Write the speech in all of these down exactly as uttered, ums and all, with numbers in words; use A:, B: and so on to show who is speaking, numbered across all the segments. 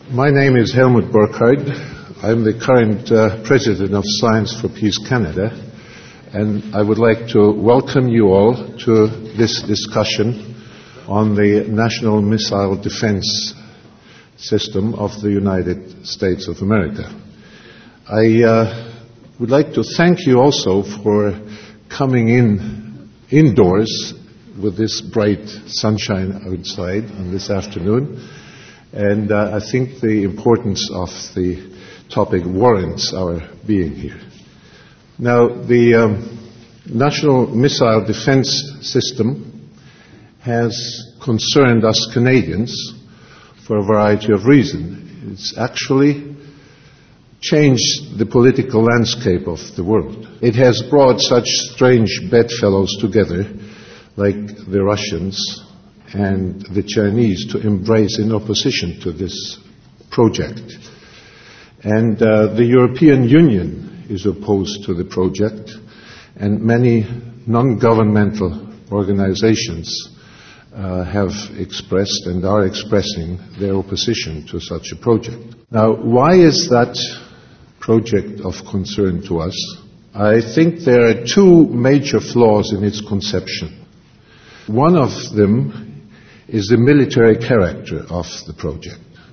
A: My name is Helmut Burkhardt. I'm the current uh, president of Science for Peace Canada, and I would like to welcome you all to this discussion on the National Missile Defense System of the United States of America. I uh, would like to thank you also for coming in indoors with this bright sunshine outside on this afternoon. And uh, I think the importance of the topic warrants our being here. Now, the um, National Missile Defense System has concerned us Canadians for a variety of reasons. It's actually changed the political landscape of the world. It has brought such strange bedfellows together, like the Russians and the Chinese, to embrace in opposition to this project. And uh, the European Union is opposed to the project, and many non-governmental organizations uh, have expressed and are expressing their opposition to such a project. Now, why is that project of concern to us? I think there are two major flaws in its conception. One of them is the military character of the project.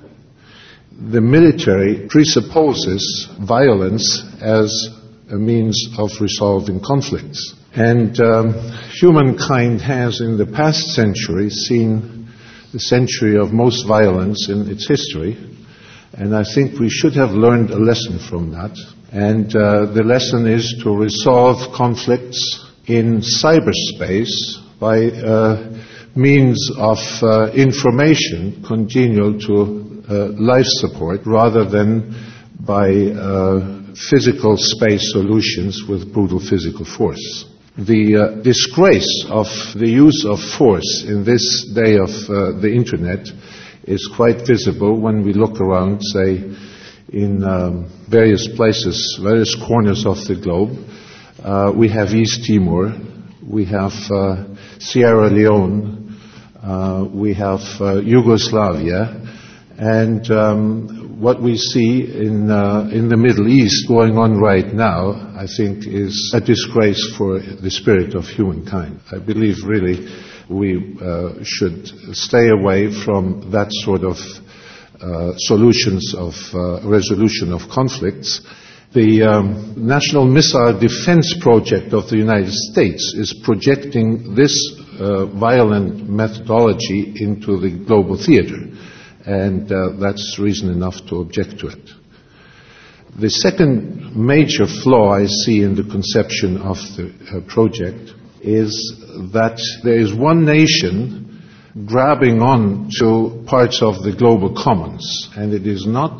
A: The military presupposes violence as a means of resolving conflicts. And um, humankind has in the past century seen the century of most violence in its history. And I think we should have learned a lesson from that. And uh, the lesson is to resolve conflicts in cyberspace by uh, means of uh, information congenial to uh, life support rather than by uh, physical space solutions with brutal physical force. The uh, disgrace of the use of force in this day of uh, the Internet is quite visible when we look around, say, in um, various places, various corners of the globe. Uh, we have East Timor, we have uh, Sierra Leone, Uh, we have uh, Yugoslavia, and um, what we see in uh, in the Middle East going on right now, I think, is a disgrace for the spirit of humankind. I believe really we uh, should stay away from that sort of uh, solutions of uh, resolution of conflicts. The um, National Missile Defense Project of the United States is projecting this uh, violent methodology into the global theater, and uh, that's reason enough to object to it. The second major flaw I see in the conception of the uh, project is that there is one nation grabbing on to parts of the global commons, and it is not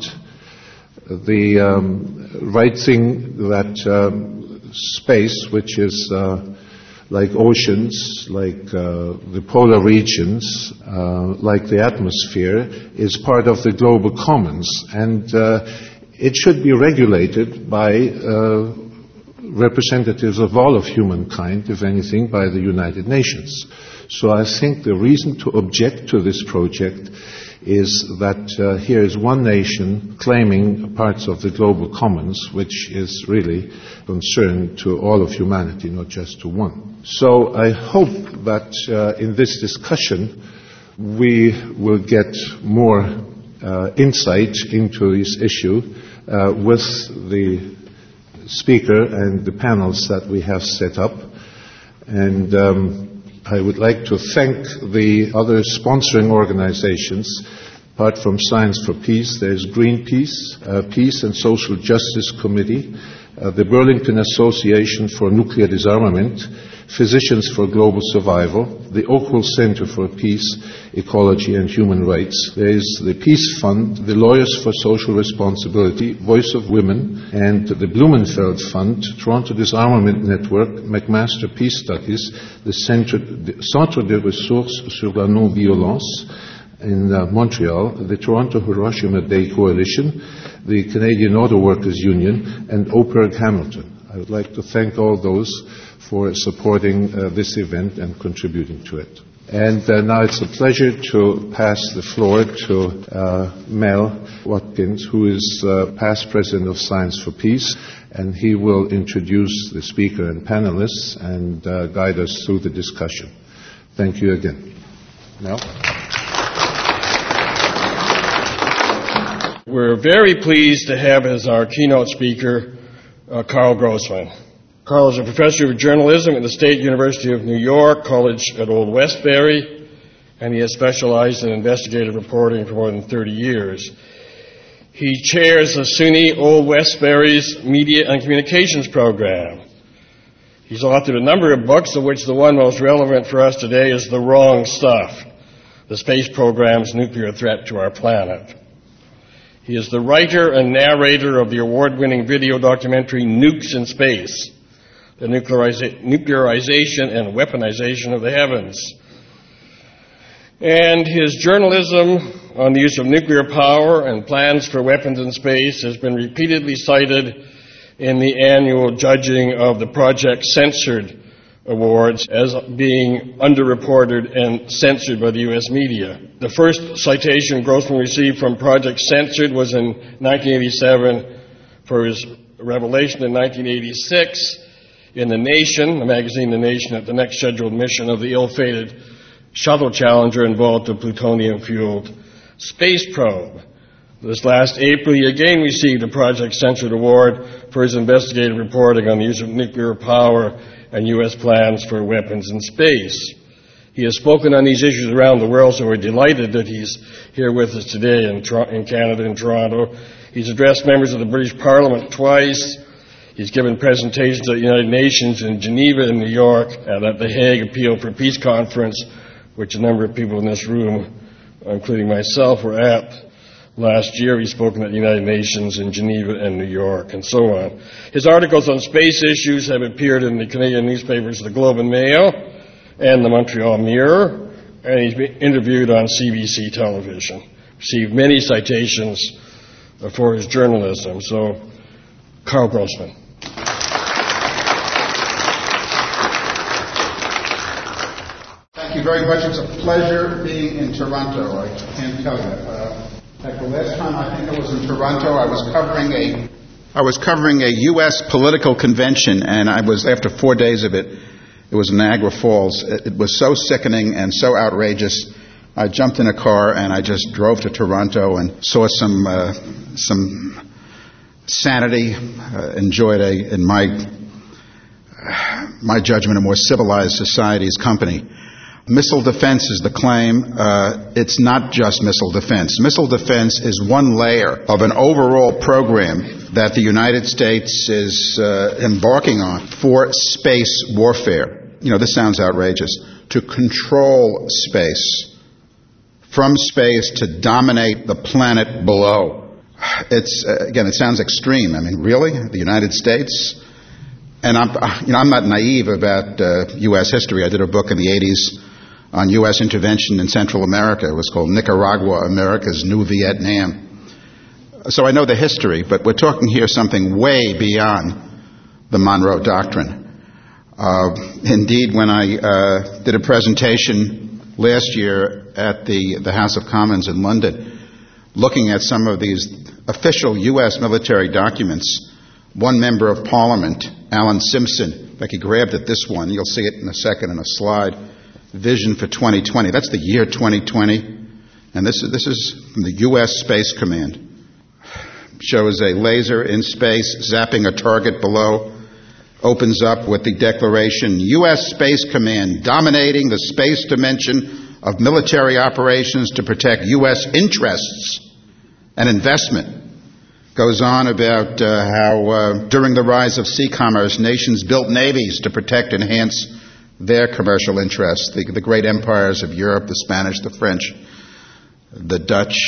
A: the um, right thing that um, space, which is uh, like oceans, like uh, the polar regions, uh, like the atmosphere, is part of the global commons. And uh, it should be regulated by uh, representatives of all of humankind, if anything, by the United Nations. So I think the reason to object to this project is that uh, here is one nation claiming parts of the global commons, which is really concerned to all of humanity, not just to one. So I hope that uh, in this discussion we will get more uh, insight into this issue uh, with the speaker and the panels that we have set up. And um, I would like to thank the other sponsoring organizations. Apart from Science for Peace, there's Greenpeace, uh, Peace and Social Justice Committee, uh, the Burlington Association for Nuclear Disarmament, Physicians for Global Survival, the Oakville Center for Peace, Ecology and Human Rights. There is the Peace Fund, the Lawyers for Social Responsibility, Voice of Women, and the Blumenfeld Fund, Toronto Disarmament Network, McMaster Peace Studies, the Centre de Ressources sur la Non-Violence in uh, Montreal, the Toronto Hiroshima Day Coalition, the Canadian Auto Workers Union, and Oberg Hamilton. I would like to thank all those for supporting uh, this event and contributing to it. And uh, now it's a pleasure to pass the floor to uh, Mel Watkins, who is uh, past president of Science for Peace, and he will introduce the speaker and panelists and uh, guide us through the discussion. Thank you again. Now.
B: We're very pleased to have as our keynote speaker uh, Carl Grossman. Carl is a professor of journalism at the State University of New York College at Old Westbury, and he has specialized in investigative reporting for more than thirty years. He chairs the SUNY Old Westbury's Media and Communications program. He's authored a number of books, of which the one most relevant for us today is The Wrong Stuff, the space program's nuclear threat to our planet. He is the writer and narrator of the award-winning video documentary Nukes in Space, the nucleariza- nuclearization and weaponization of the heavens. And his journalism on the use of nuclear power and plans for weapons in space has been repeatedly cited in the annual judging of the Project Censored Awards as being underreported and censored by the U S media. The first citation Grossman received from Project Censored was in nineteen eighty-seven for his revelation in nineteen eighty-six in The Nation, the magazine The Nation, at the next scheduled mission of the ill-fated Shuttle Challenger involved a plutonium-fueled space probe. This last April, he again received a Project Censored Award for his investigative reporting on the use of nuclear power and U S plans for weapons in space. He has spoken on these issues around the world, so we're delighted that he's here with us today in, in Canada, in Toronto. He's addressed members of the British Parliament twice. He's given presentations at the United Nations in Geneva and New York and at the Hague Appeal for Peace Conference, which a number of people in this room, including myself, were at. Last year, he's spoken at the United Nations in Geneva and New York, and so on. His articles on space issues have appeared in the Canadian newspapers The Globe and Mail and the Montreal Mirror, and he's been interviewed on C B C television. Received many citations for his journalism. So, Carl Grossman.
C: Thank you very much. It's a pleasure being in Toronto. I can't tell you. Uh, Like the last time I think I was in Toronto, I was covering a I was covering a U S political convention, and I was after four days of it. It was Niagara Falls. It, it was so sickening and so outrageous. I jumped in a car and I just drove to Toronto and saw some uh, some sanity. Uh, enjoyed a, in my uh, my judgment, a more civilized society's company. Missile defense is the claim. Uh, it's not just missile defense. Missile defense is one layer of an overall program that the United States is uh, embarking on for space warfare. You know, this sounds outrageous. To control space, from space to dominate the planet below. It's, uh, again, it sounds extreme. I mean, really? The United States? And I'm, you know, I'm not naive about uh, U S history. I did a book in the eighties on U S intervention in Central America. It was called Nicaragua, America's New Vietnam. So I know the history, but we're talking here something way beyond the Monroe Doctrine. Uh, indeed, when I uh, did a presentation last year at the, the House of Commons in London, looking at some of these official U S military documents, one member of Parliament, Alan Simpson, in fact, he grabbed at this one. You'll see it in a second in a slide. Vision for twenty twenty. That's the year twenty twenty. And this is, this is from the U S Space Command. Shows a laser in space zapping a target below. Opens up with the declaration, U S Space Command dominating the space dimension of military operations to protect U S interests and investment. Goes on about uh, how uh, during the rise of sea commerce, nations built navies to protect and enhance their commercial interests. The, the great empires of Europe, the Spanish, the French, the Dutch,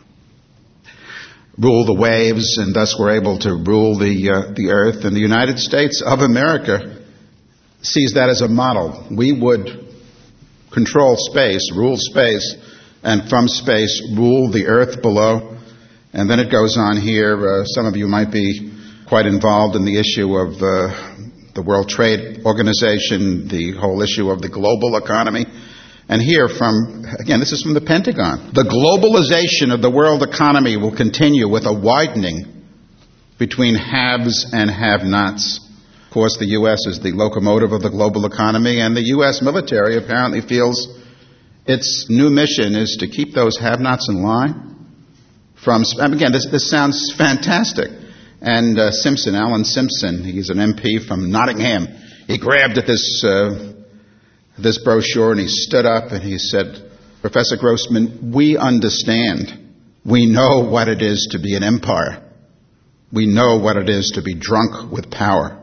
C: rule the waves and thus were able to rule the, uh, the earth. And the United States of America sees that as a model. We would control space, rule space, and from space rule the earth below. And then it goes on here, uh, some of you might be quite involved in the issue of uh, the World Trade Organization, the whole issue of the global economy. And here from, again, this is from the Pentagon. The globalization of the world economy will continue with a widening between haves and have-nots. Of course, the U S is the locomotive of the global economy, and the U S military apparently feels its new mission is to keep those have-nots in line. From, again, this, this sounds fantastic. And uh, Simpson, Alan Simpson, he's an M P from Nottingham. He grabbed at this uh, this brochure and he stood up and he said, Professor Grossman, we understand. We know what it is to be an empire. We know what it is to be drunk with power.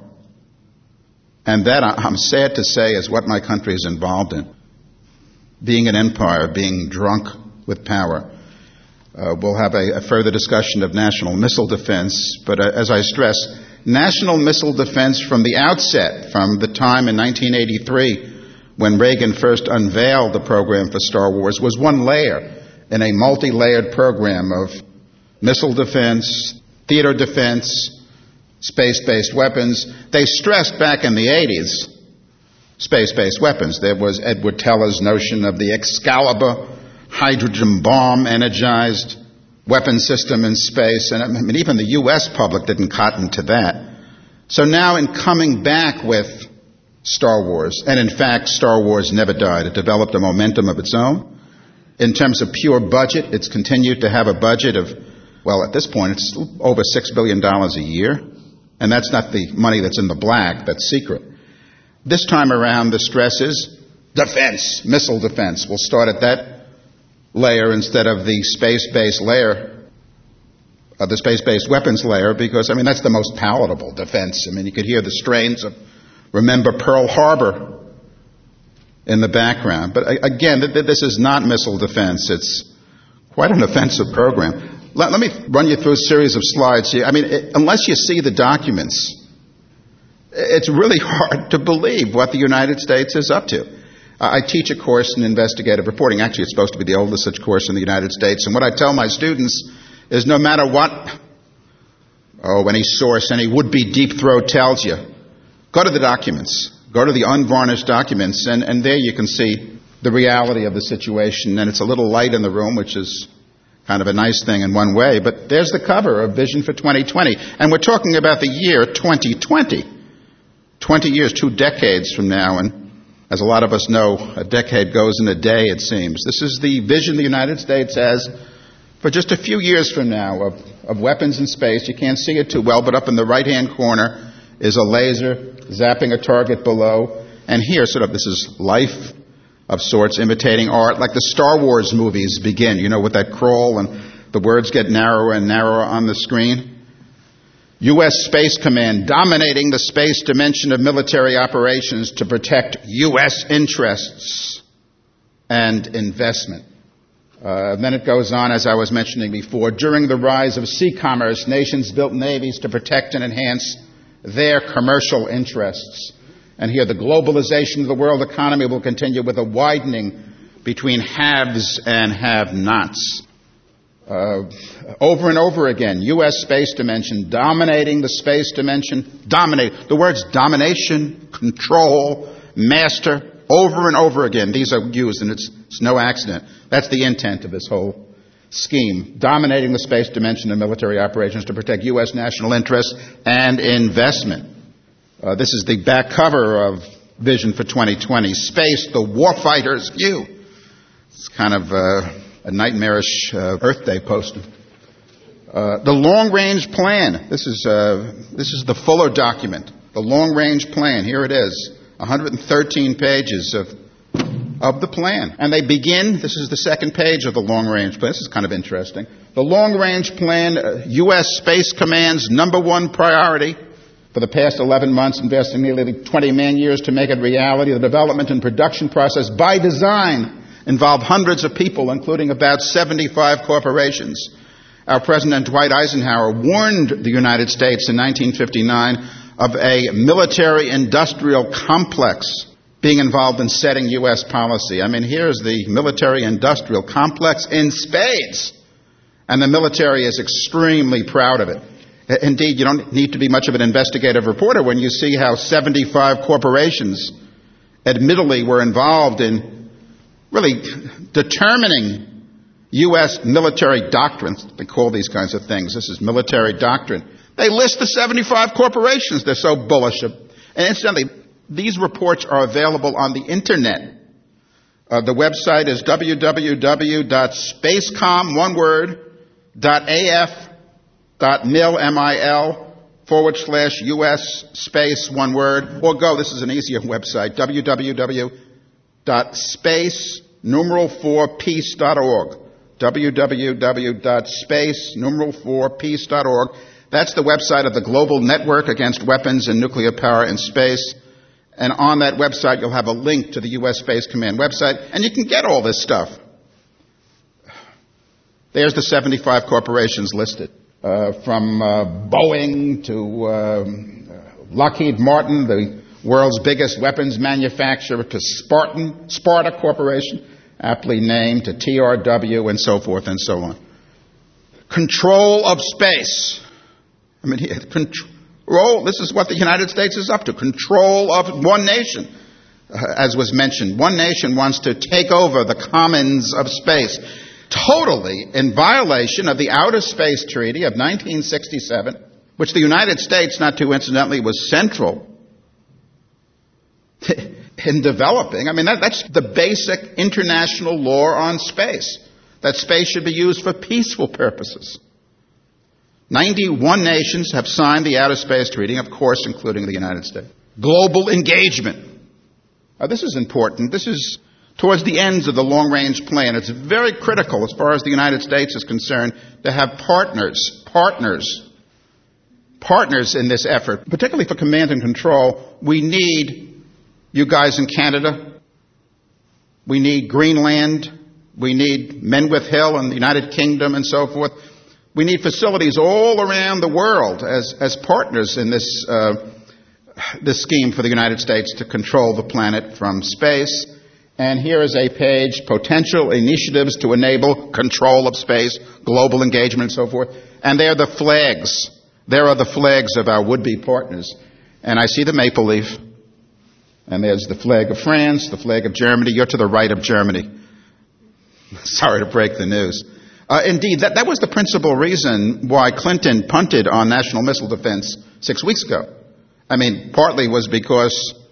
C: And that, I'm sad to say, is what my country is involved in. Being an empire, being drunk with power. Uh, we'll have a, a further discussion of national missile defense, but uh, as I stress, national missile defense from the outset, from the time in nineteen eighty-three when Reagan first unveiled the program for Star Wars, was one layer in a multi-layered program of missile defense, theater defense, space-based weapons. They stressed back in the eighties space-based weapons. There was Edward Teller's notion of the Excalibur hydrogen bomb-energized weapon system in space, and I mean, even the U S public didn't cotton to that. So now in coming back with Star Wars, and in fact Star Wars never died. It developed a momentum of its own. In terms of pure budget, it's continued to have a budget of, well, at this point, it's over six billion dollars a year. And that's not the money that's in the black, that's secret. This time around, the stress is defense, missile defense. We'll start at that layer instead of the space-based layer, uh, the space-based weapons layer, because, I mean, that's the most palatable defense. I mean, you could hear the strains of Remember Pearl Harbor in the background. But again, this is not missile defense. It's quite an offensive program. Let, let me run you through a series of slides here. I mean, it, unless you see the documents, it's really hard to believe what the United States is up to. I teach a course in investigative reporting. Actually, it's supposed to be the oldest such course in the United States. And what I tell my students is no matter what, oh, any source, any would-be deep throat tells you, go to the documents. Go to the unvarnished documents, and, and there you can see the reality of the situation. And it's a little light in the room, which is kind of a nice thing in one way. But there's the cover of Vision for twenty twenty. And we're talking about the year twenty twenty. twenty years, two decades from now. And as a lot of us know, a decade goes in a day, it seems. This is the vision the United States has for just a few years from now of, of weapons in space. You can't see it too well, but up in the right-hand corner is a laser zapping a target below. And here, sort of, this is life of sorts, imitating art, like the Star Wars movies begin, you know, with that crawl and the words get narrower and narrower on the screen. U S Space Command dominating the space dimension of military operations to protect U S interests and investment. Uh, then it goes on, as I was mentioning before, during the rise of sea commerce, nations built navies to protect and enhance their commercial interests. And here, the globalization of the world economy will continue with a widening between haves and have-nots. Uh, over and over again, U S space dimension, dominating the space dimension, dominate. The words domination, control, master, over and over again. These are used, and it's, it's no accident. That's the intent of this whole scheme. Dominating the space dimension of military operations to protect U S national interests and investment. Uh, this is the back cover of Vision for twenty twenty. Space, the warfighter's view. It's kind of uh, a nightmarish uh, Earth Day poster. Uh, the long-range plan. This is uh, this is the Fuller document. The long-range plan. Here it is. one hundred thirteen pages of of the plan. And they begin, this is the second page of the long-range plan. This is kind of interesting. The long-range plan, uh, U S Space Command's number one priority for the past eleven months, investing nearly twenty man-years to make it reality. The development and production process, by design, involved hundreds of people, including about seventy-five corporations. Our President Dwight Eisenhower warned the United States in nineteen fifty-nine of a military-industrial complex being involved in setting U S policy. I mean, here's the military-industrial complex in spades, and the military is extremely proud of it. Indeed, you don't need to be much of an investigative reporter when you see how seventy-five corporations admittedly were involved in really determining U S military doctrines. They call these kinds of things. This is military doctrine. They list the seventy-five corporations. They're so bullish. And incidentally, these reports are available on the Internet. Uh, the website is w w w dot spacecom, one word, dot a f dot mil, M I L, forward slash U S space, one word. Or go, this is an easier website, w w w dot space, numeral four, peace dot org. w w w dot space, numeral four, peace dot org. That's the website of the Global Network Against Weapons and Nuclear Power in Space. And on that website, you'll have a link to the U S Space Command website, and you can get all this stuff. There's the seventy-five corporations listed, uh, from uh, Boeing to um, Lockheed Martin, the world's biggest weapons manufacturer, to Spartan, Sparta Corporation, aptly named, to T R W, and so forth and so on. Control of space. I mean, control, this is what the United States is up to. Control of one nation, uh, as was mentioned. One nation wants to take over the commons of space, totally in violation of the Outer Space Treaty of nineteen sixty-seven, which the United States, not too incidentally, was central in developing. I mean, that, that's the basic international law on space, that space should be used for peaceful purposes. ninety-one nations have signed the Outer Space Treaty, of course, including the United States. Global engagement. Now, this is important. This is towards the ends of the long-range plan. It's very critical, as far as the United States is concerned, to have partners, partners, partners in this effort, particularly for command and control. We need you guys in Canada. We need Greenland. We need Menwith Hill and the United Kingdom and so forth. We need facilities all around the world as, as partners in this, uh, this scheme for the United States to control the planet from space. And here is a page, potential initiatives to enable control of space, global engagement, and so forth. And there are the flags. There are the flags of our would-be partners. And I see the maple leaf. And there's the flag of France, the flag of Germany. You're to the right of Germany. Sorry to break the news. Uh, indeed, that, that was the principal reason why Clinton punted on national missile defense six weeks ago. I mean, partly was because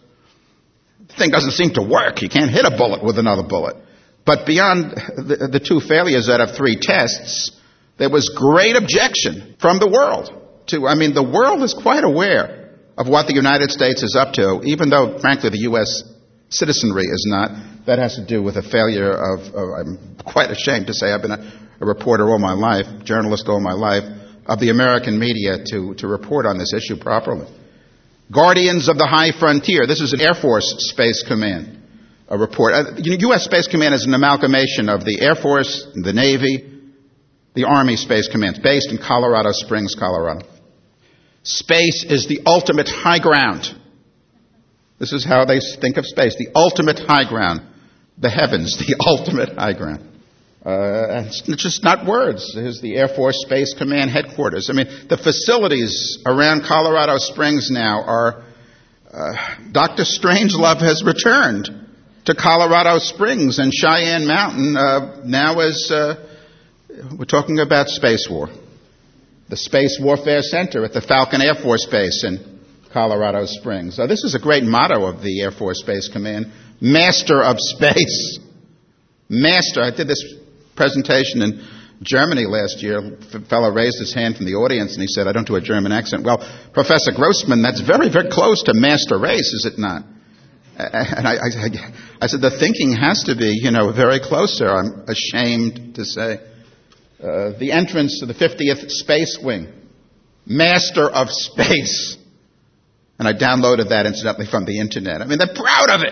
C: the thing doesn't seem to work. You can't hit a bullet with another bullet. But beyond the, the two failures out of three tests, there was great objection from the world to, I mean, the world is quite aware of what the United States is up to, even though, frankly, the U S citizenry is not. That has to do with a failure of, of I'm quite ashamed to say, I've been a, a reporter all my life, journalist all my life, of the American media to, to report on this issue properly. Guardians of the High Frontier. This is an Air Force Space Command a report. Uh, U S Space Command is an amalgamation of the Air Force, the Navy, the Army Space Command, based in Colorado Springs, Colorado. Space is the ultimate high ground. This is how they think of space, the ultimate high ground. The heavens, the ultimate high ground. Uh, and it's just not words. Here's the Air Force Space Command headquarters. I mean, the facilities around Colorado Springs now are, uh, Doctor Strangelove has returned to Colorado Springs, and Cheyenne Mountain uh, now is, uh, we're talking about space war. The Space Warfare Center at the Falcon Air Force Base in Colorado Springs. Now, this is a great motto of the Air Force Space Command, Master of Space. Master. I did this presentation in Germany last year. A fellow raised his hand from the audience and he said, I don't do a German accent. Well, Professor Grossman, that's very, very close to master race, is it not? And I, I, I said, the thinking has to be, you know, very close, sir. I'm ashamed to say. Uh, the entrance to the fiftieth Space Wing, Master of Space. And I downloaded that, incidentally, from the Internet. I mean, they're proud of it.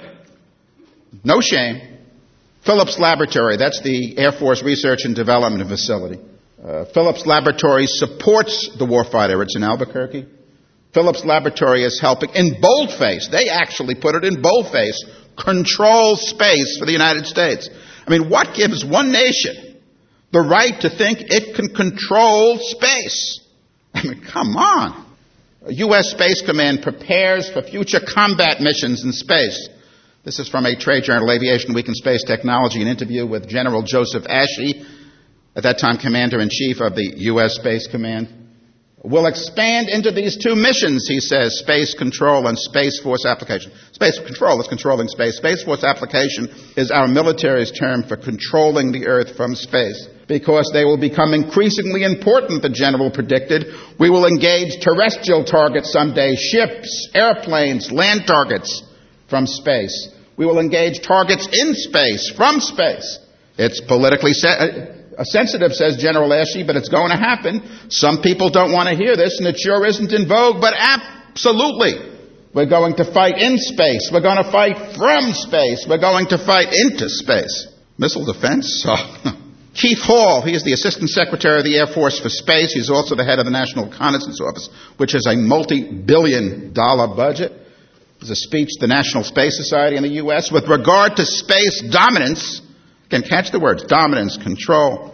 C: No shame. Phillips Laboratory, that's the Air Force Research and Development Facility. Uh, Phillips Laboratory supports the warfighter. It's in Albuquerque. Phillips Laboratory is helping, in boldface, they actually put it in boldface, control space for the United States. I mean, what gives one nation the right to think it can control space? I mean, come on. U S Space Command prepares for future combat missions in space. This is from a trade journal, Aviation Week in Space Technology, an interview with General Joseph Ashey, at that time Commander-in-Chief of the U S Space Command. We'll expand into these two missions, he says, space control and Space Force application. Space control is controlling space. Space Force application is our military's term for controlling the Earth from space. Because they will become increasingly important, the general predicted. We will engage terrestrial targets someday, ships, airplanes, land targets from space. We will engage targets in space, from space. It's politically se- uh, sensitive, says General Ashey, but it's going to happen. Some people don't want to hear this, and it sure isn't in vogue, but absolutely. We're going to fight in space. We're going to fight from space. We're going to fight into space. Missile defense? Oh. Keith Hall, he is the Assistant Secretary of the Air Force for Space. He's also the head of the National Reconnaissance Office, which has a multi-billion dollar budget. There's a speech to the National Space Society in the U S with regard to space dominance. Again, catch the words, dominance, control.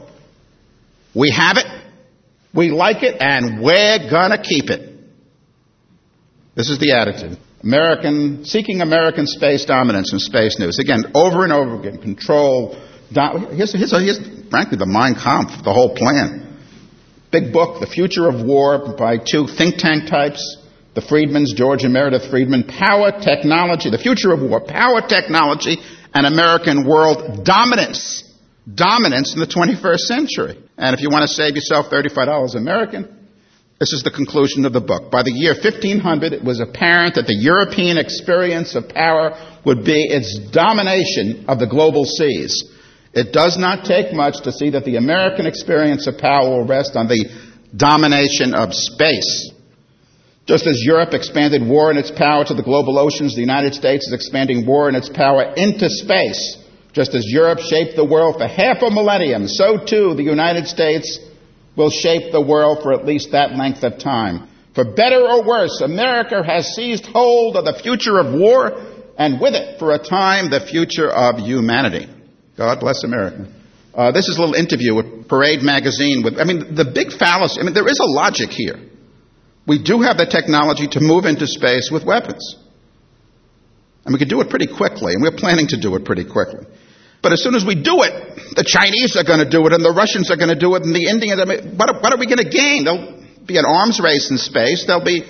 C: We have it, we like it, and we're going to keep it. This is the attitude. American, seeking American space dominance in space news. Again, over and over again, control. Do, here's, here's, here's, frankly, the Mein Kampf, the whole plan. Big book, The Future of War, by two think tank types. The Friedmans, George and Meredith Friedman, Power, Technology, The Future of War, Power, Technology, and American World Dominance. Dominance in the twenty-first century. And if you want to save yourself thirty-five dollars American, this is the conclusion of the book. By the year fifteen hundred, it was apparent that the European experience of power would be its domination of the global seas. It does not take much to see that the American experience of power will rest on the domination of space. Just as Europe expanded war and its power to the global oceans, the United States is expanding war and its power into space. Just as Europe shaped the world for half a millennium, so too the United States will shape the world for at least that length of time. For better or worse, America has seized hold of the future of war, and with it, for a time, the future of humanity. God bless America. Uh, this is a little interview with Parade magazine. With, I mean, the big fallacy, I mean, there is a logic here. We do have the technology to move into space with weapons. And we can do it pretty quickly, and we're planning to do it pretty quickly. But as soon as we do it, the Chinese are going to do it, and the Russians are going to do it, and the Indians, I mean, what, what are we going to gain? There'll be an arms race in space. There'll be,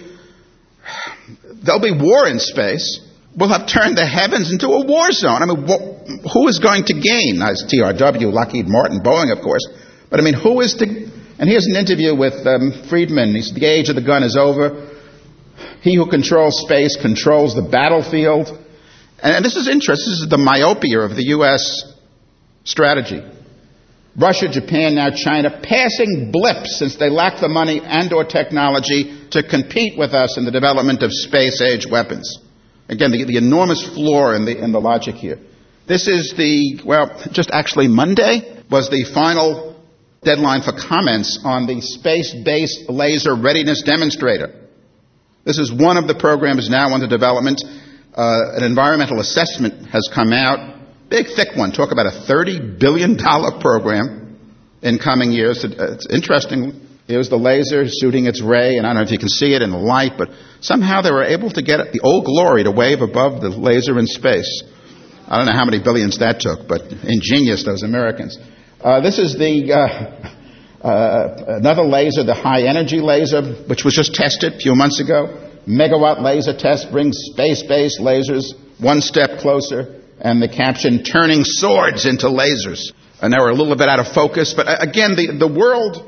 C: there'll be war in space. We'll have turned the heavens into a war zone. I mean, wh- who is going to gain? That's T R W, Lockheed Martin, Boeing, of course. But I mean, who is to... And here's an interview with um, Friedman. He said, the age of the gun is over. He who controls space controls the battlefield. And, and this is interesting. This is the myopia of the U S strategy. Russia, Japan, now China, passing blips since they lack the money and or technology to compete with us in the development of space-age weapons. Again, the, the enormous flaw in the, in the logic here. This is the, well, just actually Monday was the final deadline for comments on the space-based laser readiness demonstrator. This is one of the programs now under development. Uh, an environmental assessment has come out. Big, thick one. Talk about a thirty billion dollars program in coming years. It's interesting. Here's the laser shooting its ray, and I don't know if you can see it in the light, but somehow they were able to get the Old Glory to wave above the laser in space. I don't know how many billions that took, but ingenious, those Americans. Uh, this is the uh, uh, another laser, the high-energy laser, which was just tested a few months ago. Megawatt laser test brings space-based lasers one step closer, and the caption, turning swords into lasers. And now we're a little bit out of focus, but again, the, the world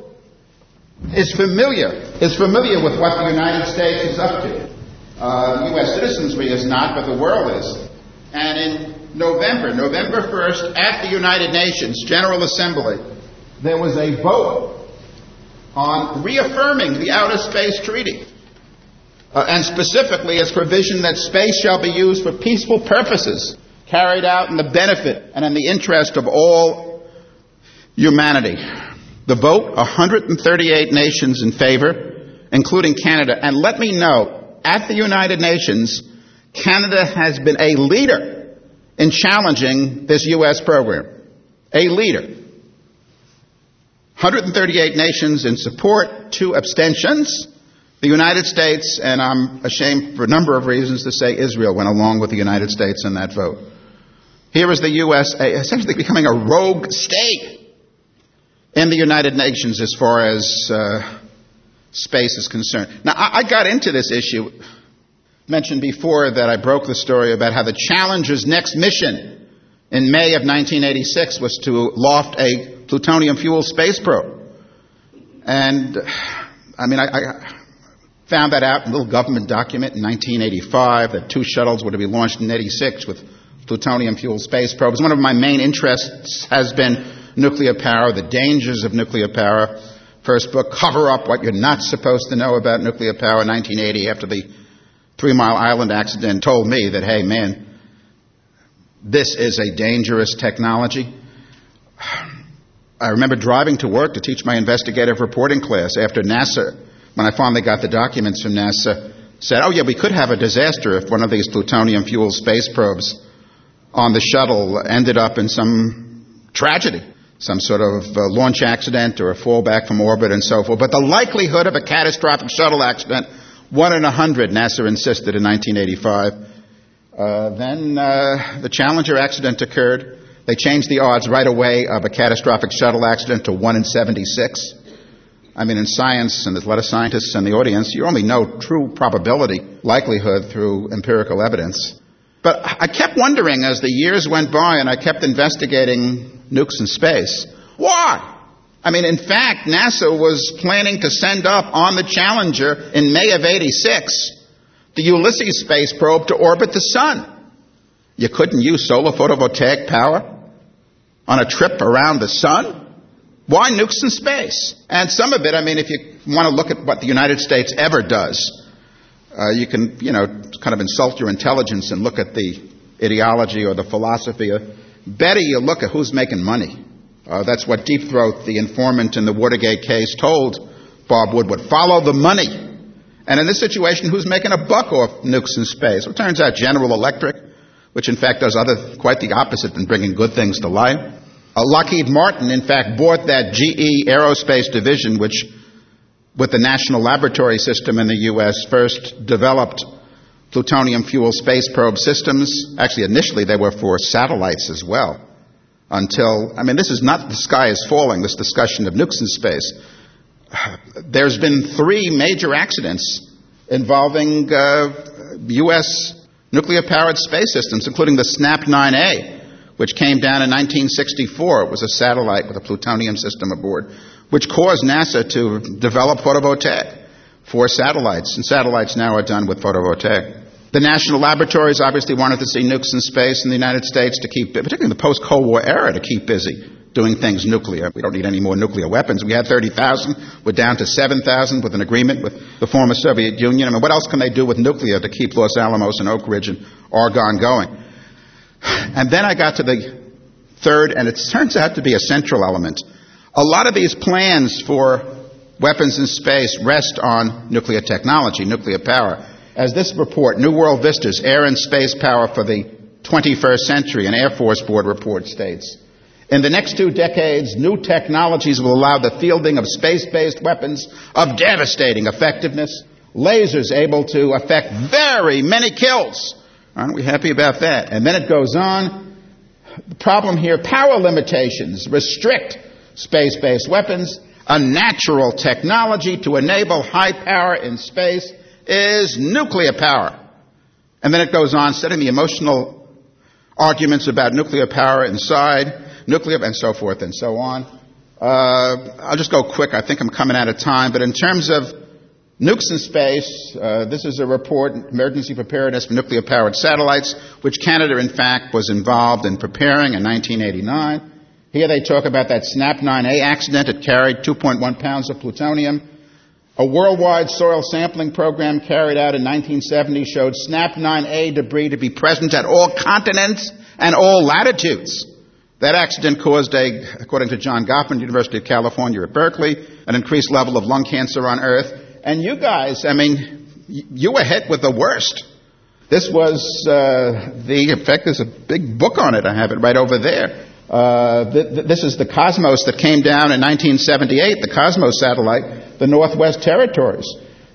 C: is familiar, is familiar with what the United States is up to. Uh, U S citizenry is not, but the world is. And in November, November first, at the United Nations General Assembly, there was a vote on reaffirming the Outer Space Treaty. Uh, and specifically its provision that space shall be used for peaceful purposes, carried out in the benefit and in the interest of all humanity. The vote, one hundred thirty-eight nations in favor, including Canada. And let me note, at the United Nations, Canada has been a leader in challenging this U S program. A leader. one hundred thirty-eight nations in support, two abstentions. The United States, and I'm ashamed for a number of reasons to say Israel, went along with the United States in that vote. Here is the U S essentially becoming a rogue state in the United Nations as far as uh, space is concerned. Now, I, I got into this issue, mentioned before that I broke the story about how the Challenger's next mission in May of nineteen eighty-six was to loft a plutonium-fueled space probe. And, I mean, I, I found that out in a little government document in nineteen eighty-five, that two shuttles were to be launched in eighty-six with plutonium-fueled space probes. One of my main interests has been nuclear power, the dangers of nuclear power. First book, Cover Up What You're Not Supposed to Know About Nuclear Power, nineteen eighty, after the Three Mile Island accident, told me that, hey, man, this is a dangerous technology. I remember driving to work to teach my investigative reporting class after NASA, when I finally got the documents from NASA, said, oh, yeah, we could have a disaster if one of these plutonium-fueled space probes on the shuttle ended up in some tragedy, some sort of uh, launch accident or a fallback from orbit and so forth. But the likelihood of a catastrophic shuttle accident, one in a hundred, NASA insisted in nineteen eighty-five. Uh, then uh, the Challenger accident occurred. They changed the odds right away of a catastrophic shuttle accident to one in seventy-six. I mean, in science, and there's a lot of scientists in the audience, you only know true probability, likelihood, through empirical evidence. But I kept wondering as the years went by and I kept investigating nukes in space, why? I mean, in fact, NASA was planning to send up on the Challenger in May of eighty-six the Ulysses space probe to orbit the sun. You couldn't use solar photovoltaic power on a trip around the sun? Why nukes in space? And some of it, I mean, if you want to look at what the United States ever does, Uh, you can, you know, kind of insult your intelligence and look at the ideology or the philosophy. Better you look at who's making money. Uh, that's what Deep Throat, the informant in the Watergate case, told Bob Woodward. Follow the money. And in this situation, who's making a buck off nukes in space? Well, it turns out General Electric, which in fact does other quite the opposite than bringing good things to life. Uh, Lockheed Martin, in fact, bought that G E Aerospace division, which with the National Laboratory System in the U S, first developed plutonium-fueled space probe systems. Actually, initially they were for satellites as well. Until, I mean, this is not the sky is falling, this discussion of nukes in space. There's been three major accidents involving uh, U S nuclear-powered space systems, including the SNAP nine A, which came down in nineteen sixty-four. It was a satellite with a plutonium system aboard, which caused NASA to develop photovoltaic for satellites, and satellites now are done with photovoltaic. The national laboratories obviously wanted to see nukes in space in the United States to keep, particularly in the post-Cold War era, to keep busy doing things nuclear. We don't need any more nuclear weapons. We had thirty thousand. We're down to seven thousand with an agreement with the former Soviet Union. I mean, what else can they do with nuclear to keep Los Alamos and Oak Ridge and Argonne going? And then I got to the third, and it turns out to be a central element. A lot of these plans for weapons in space rest on nuclear technology, nuclear power. As this report, New World Vistas, Air and Space Power for the twenty-first century, an Air Force Board report states, in the next two decades, new technologies will allow the fielding of space-based weapons of devastating effectiveness, lasers able to affect very many kills. Aren't we happy about that? And then it goes on. The problem here, power limitations restrict space-based weapons. A natural technology to enable high power in space is nuclear power. And then it goes on, setting the emotional arguments about nuclear power inside, nuclear, and so forth and so on. Uh, I'll just go quick. I think I'm coming out of time. But in terms of nukes in space, uh, this is a report, Emergency Preparedness for Nuclear-Powered Satellites, which Canada, in fact, was involved in preparing in nineteen eighty-nine. Here they talk about that SNAP nine A accident. It carried two point one pounds of plutonium. A worldwide soil sampling program carried out in nineteen seventy showed SNAP nine A debris to be present at all continents and all latitudes. That accident caused a, according to John Goffman, University of California at Berkeley, an increased level of lung cancer on Earth. And you guys, I mean, you were hit with the worst. This was uh, the, in fact, there's a big book on it. I have it right over there. Uh, th- th- this is the Cosmos that came down in nineteen seventy-eight, the Cosmos satellite, the Northwest Territories.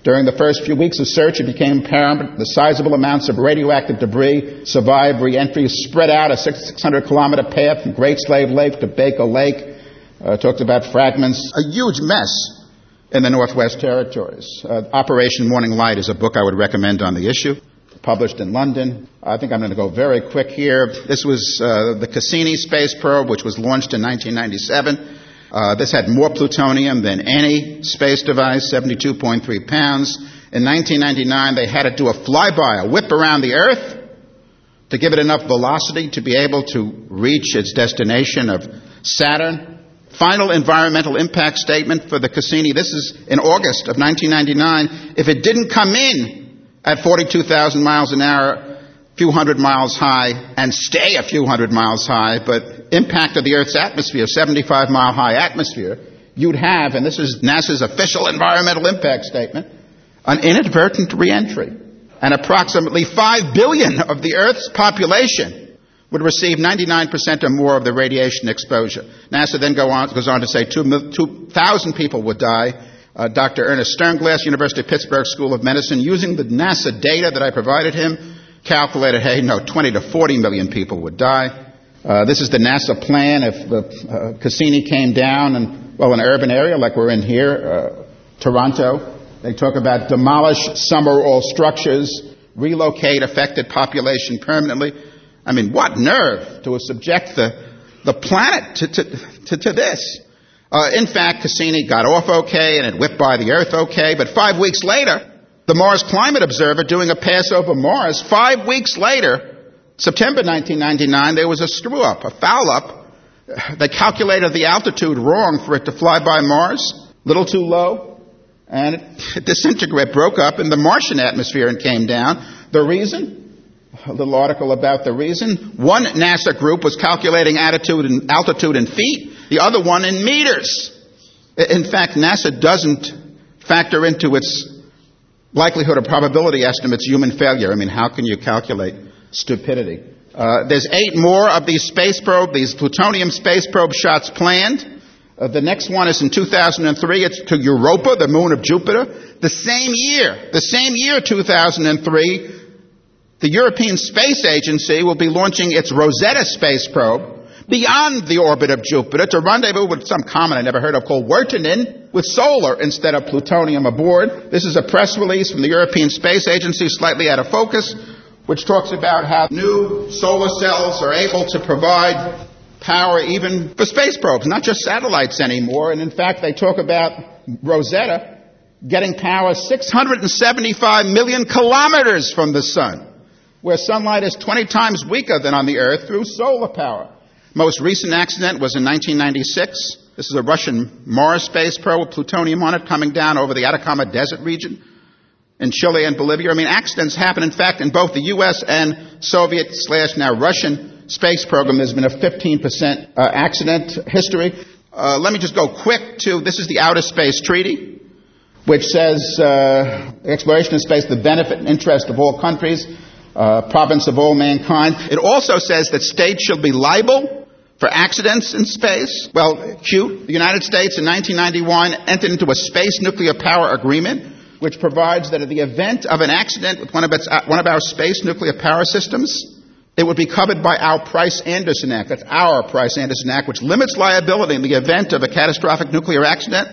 C: During the first few weeks of search, it became apparent the sizable amounts of radioactive debris survived re-entry, spread out a six hundred kilometer path from Great Slave Lake to Baker Lake. Uh, talked about fragments. A huge mess in the Northwest Territories. Uh, Operation Morning Light is a book I would recommend on the issue, published in London. I think I'm going to go very quick here. This was uh, the Cassini space probe, which was launched in nineteen ninety-seven. Uh, this had more plutonium than any space device, seventy-two point three pounds. In nineteen ninety-nine, they had it do a flyby, a whip around the Earth to give it enough velocity to be able to reach its destination of Saturn. Final environmental impact statement for the Cassini. This is in August of nineteen ninety-nine. If it didn't come in at forty-two thousand miles an hour, a few hundred miles high, and stay a few hundred miles high, but impact of the Earth's atmosphere, seventy-five mile high atmosphere, you'd have, and this is NASA's official environmental impact statement, an inadvertent reentry. And approximately five billion of the Earth's population would receive ninety-nine percent or more of the radiation exposure. NASA then go on, goes on to say two thousand people would die. Uh, Doctor Ernest Sternglass, University of Pittsburgh School of Medicine, using the NASA data that I provided him, calculated, hey, no, twenty to forty million people would die. Uh, this is the NASA plan. If the uh, Cassini came down in, well, an urban area like we're in here, uh, Toronto, they talk about demolish some or all structures, relocate affected population permanently. I mean, what nerve to subject the, the planet to, to, to, to this. Uh, in fact, Cassini got off okay and it whipped by the Earth okay, but five weeks later, the Mars Climate Observer doing a pass over Mars, five weeks later, September nineteen ninety-nine, there was a screw-up, a foul-up. They calculated the altitude wrong for it to fly by Mars, a little too low, and it disintegrated, broke up in the Martian atmosphere and came down. The reason? A little article about the reason. One NASA group was calculating altitude in, altitude in feet, the other one in meters. In fact, NASA doesn't factor into its likelihood or probability estimates human failure. I mean, how can you calculate stupidity? Uh, there's eight more of these space probe, these plutonium space probe shots planned. Uh, the next one is in two thousand three. It's to Europa, the moon of Jupiter. The same year, the same year, two thousand three, the European Space Agency will be launching its Rosetta space probe beyond the orbit of Jupiter to rendezvous with some comet I never heard of called Wirtanen with solar instead of plutonium aboard. This is a press release from the European Space Agency, slightly out of focus, which talks about how new solar cells are able to provide power even for space probes, not just satellites anymore. And in fact, they talk about Rosetta getting power six hundred seventy-five million kilometers from the sun, where sunlight is twenty times weaker than on the Earth through solar power. Most recent accident was in nineteen ninety-six. This is a Russian Mars space probe with plutonium on it coming down over the Atacama Desert region in Chile and Bolivia. I mean, accidents happen, in fact, in both the U S and Soviet slash now Russian space program. There's been a fifteen percent uh, accident history. Uh, let me just go quick to, this is the Outer Space Treaty, which says uh, exploration of space, the benefit and interest of all countries, uh, province of all mankind. It also says that states shall be liable for accidents in space. Well, cute. The United States in nineteen ninety-one entered into a space nuclear power agreement, which provides that in the event of an accident with one of, its, uh, one of our space nuclear power systems, it would be covered by our Price-Anderson Act. That's our Price-Anderson Act, which limits liability in the event of a catastrophic nuclear accident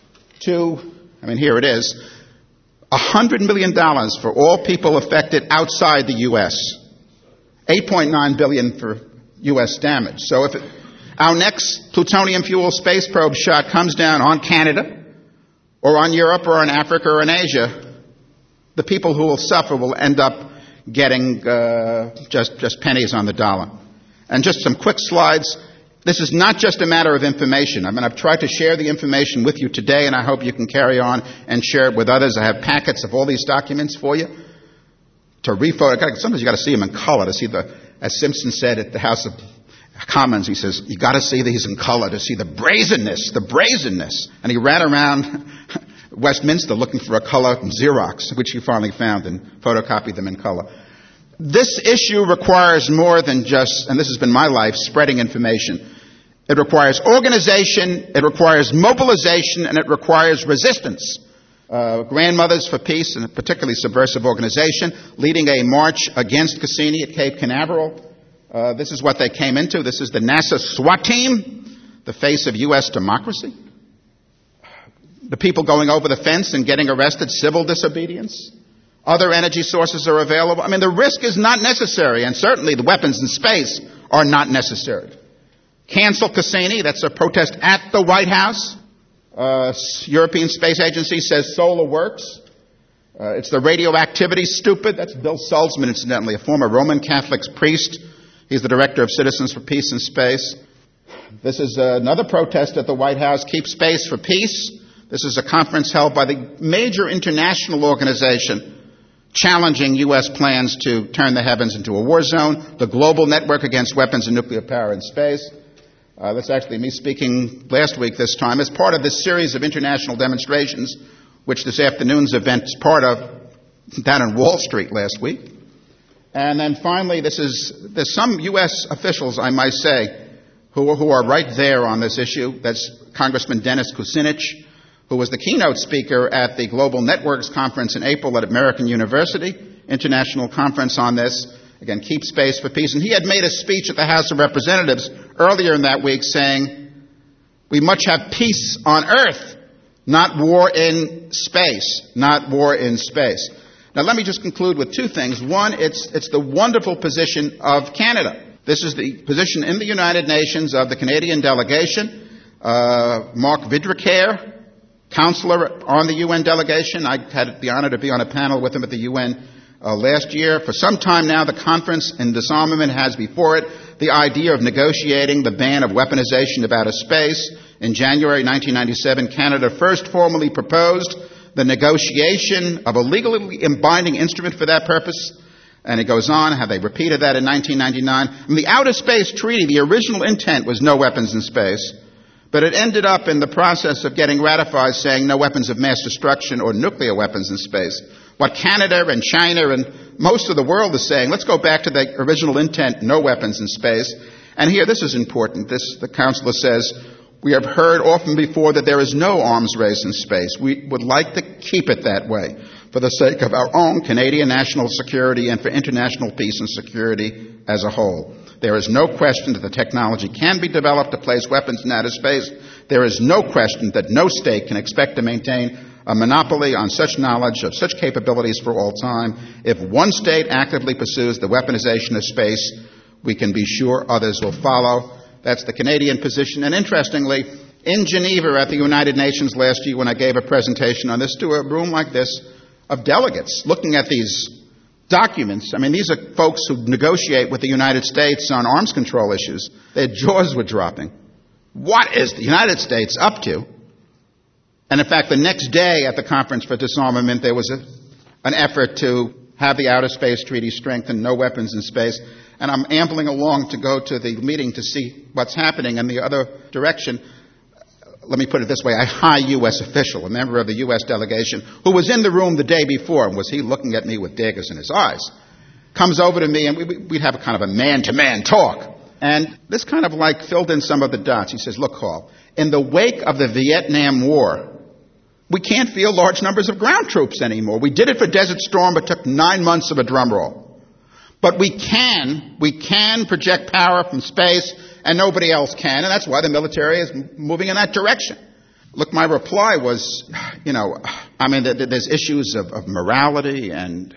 C: to, I mean, here it is, one hundred million dollars for all people affected outside the U S eight point nine billion dollars for U S damage. So if it, our next plutonium fuel space probe shot comes down on Canada, or on Europe, or on Africa, or in Asia, the people who will suffer will end up getting uh, just, just pennies on the dollar. And just some quick slides. This is not just a matter of information. I mean, I've tried to share the information with you today, and I hope you can carry on and share it with others. I have packets of all these documents for you to rephoto. Sometimes you got to see them in color to see the, as Simpson said at the House of Commons, he says, you got to see these in color to see the brazenness, the brazenness. And he ran around Westminster looking for a color Xerox, which he finally found and photocopied them in color. This issue requires more than just, and this has been my life, spreading information. It requires organization, it requires mobilization, and it requires resistance. Uh, Grandmothers for Peace, and a particularly subversive organization, leading a march against Cassini at Cape Canaveral. Uh, this is what they came into. This is the NASA SWAT team, the face of U S democracy. The people going over the fence and getting arrested, civil disobedience. Other energy sources are available. I mean, the risk is not necessary, and certainly the weapons in space are not necessary. Cancel Cassini, that's a protest at the White House. Uh, European Space Agency says solar works. Uh, it's the radioactivity stupid. That's Bill Salzman, incidentally, a former Roman Catholic priest. He's the director of Citizens for Peace in Space. This is uh, another protest at the White House, Keep Space for Peace. This is a conference held by the major international organization challenging U S plans to turn the heavens into a war zone, the Global Network Against Weapons and Nuclear Power in Space. Uh, that's actually me speaking last week this time as part of this series of international demonstrations, which this afternoon's event is part of, down in Wall Street last week. And then finally, this is, there's some U S officials, I might say, who, who are right there on this issue. That's Congressman Dennis Kucinich, who was the keynote speaker at the Global Networks Conference in April at American University, international conference on this. Again, Keep Space for Peace. And he had made a speech at the House of Representatives earlier in that week saying, we must have peace on Earth, not war in space, not war in space. Now, let me just conclude with two things. One, it's, it's the wonderful position of Canada. This is the position in the United Nations of the Canadian delegation. Uh, Mark Vidricaire, counselor on the U N delegation. I had the honor to be on a panel with him at the U N Uh, last year. For some time now, the conference in disarmament has before it the idea of negotiating the ban of weaponization of outer space. In January nineteen ninety-seven, Canada first formally proposed the negotiation of a legally binding instrument for that purpose. And it goes on how they repeated that in nineteen ninety-nine. And the Outer Space Treaty, the original intent was no weapons in space. But it ended up in the process of getting ratified saying no weapons of mass destruction or nuclear weapons in space. What Canada and China and most of the world is saying, let's go back to the original intent, no weapons in space. And here, this is important. This, the counselor says, we have heard often before that there is no arms race in space. We would like to keep it that way for the sake of our own Canadian national security and for international peace and security as a whole. There is no question that the technology can be developed to place weapons in outer space. There is no question that no state can expect to maintain a monopoly on such knowledge of such capabilities for all time. If one state actively pursues the weaponization of space, we can be sure others will follow. That's the Canadian position. And interestingly, in Geneva at the United Nations last year when I gave a presentation on this to a room like this of delegates looking at these documents, I mean, these are folks who negotiate with the United States on arms control issues. Their jaws were dropping. What is the United States up to? And in fact, the next day at the Conference for Disarmament, there was a, an effort to have the Outer Space Treaty strengthened, no weapons in space. And I'm ambling along to go to the meeting to see what's happening in the other direction. Let me put it this way. A high U S official, a member of the U S delegation, who was in the room the day before, and was he looking at me with daggers in his eyes, comes over to me, and we, we'd have a kind of a man-to-man talk. And this kind of like filled in some of the dots. He says, look, Carl, in the wake of the Vietnam War, we can't field large numbers of ground troops anymore. We did it for Desert Storm, but took nine months of a drum roll. But we can, we can project power from space, and nobody else can, and that's why the military is moving in that direction. Look, my reply was, you know, I mean, there's issues of, of morality, and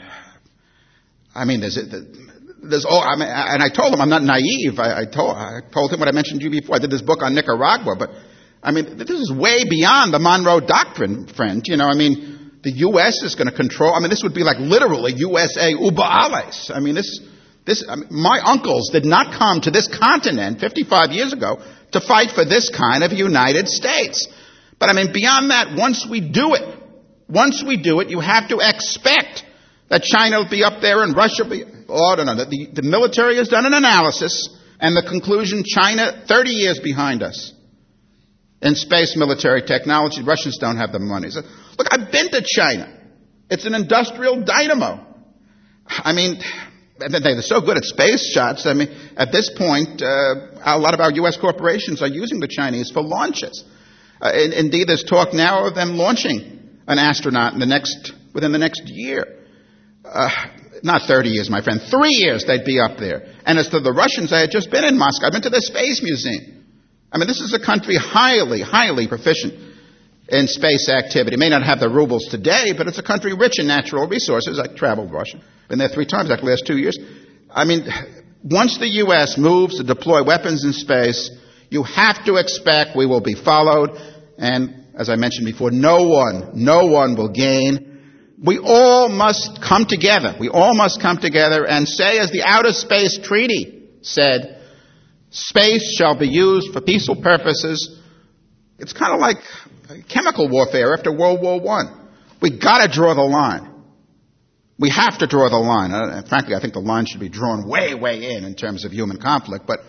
C: I mean, there's, there's all, I mean, and I told him I'm not naive. I, I told, I told him what I mentioned to you before. I did this book on Nicaragua, but I mean, this is way beyond the Monroe Doctrine, friend. You know, I mean, the U S is going to control. I mean, this would be like literally U S A uber alles. I mean, this, this, I mean, my uncles did not come to this continent fifty-five years ago to fight for this kind of United States. But I mean, beyond that, once we do it, once we do it, you have to expect that China will be up there and Russia will be, oh, no, no, the, the military has done an analysis and the conclusion, China, thirty years behind us. In space military technology, Russians don't have the money. So, look, I've been to China. It's an industrial dynamo. I mean, they're so good at space shots. I mean, at this point, uh, a lot of our U S corporations are using the Chinese for launches. Uh, in, indeed, there's talk now of them launching an astronaut in the next, within the next year. Uh, not thirty years, my friend. Three years they'd be up there. And as to the Russians, I had just been in Moscow. I've been to the Space Museum. I mean, this is a country highly, highly proficient in space activity. It may not have the rubles today, but it's a country rich in natural resources. I traveled Russia. Been there three times, actually, the last two years. I mean, once the U S moves to deploy weapons in space, you have to expect we will be followed. And as I mentioned before, no one, no one will gain. We all must come together. We all must come together and say, as the Outer Space Treaty said, space shall be used for peaceful purposes. It's kind of like chemical warfare after World War One. We've got to draw the line. We have to draw the line. Uh, frankly, I think the line should be drawn way, way in in terms of human conflict. But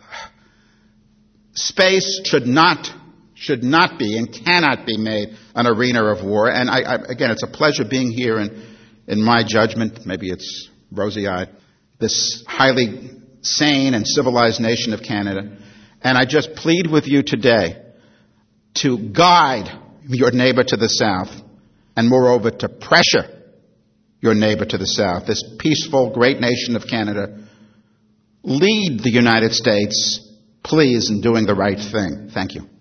C: space should not, should not be and cannot be made an arena of war. And I, I, again, it's a pleasure being here in, in my judgment, maybe it's rosy-eyed, this highly sane and civilized nation of Canada. And I just plead with you today to guide your neighbor to the south and, moreover, to pressure your neighbor to the south, this peaceful, great nation of Canada. Lead the United States, please, in doing the right thing. Thank you.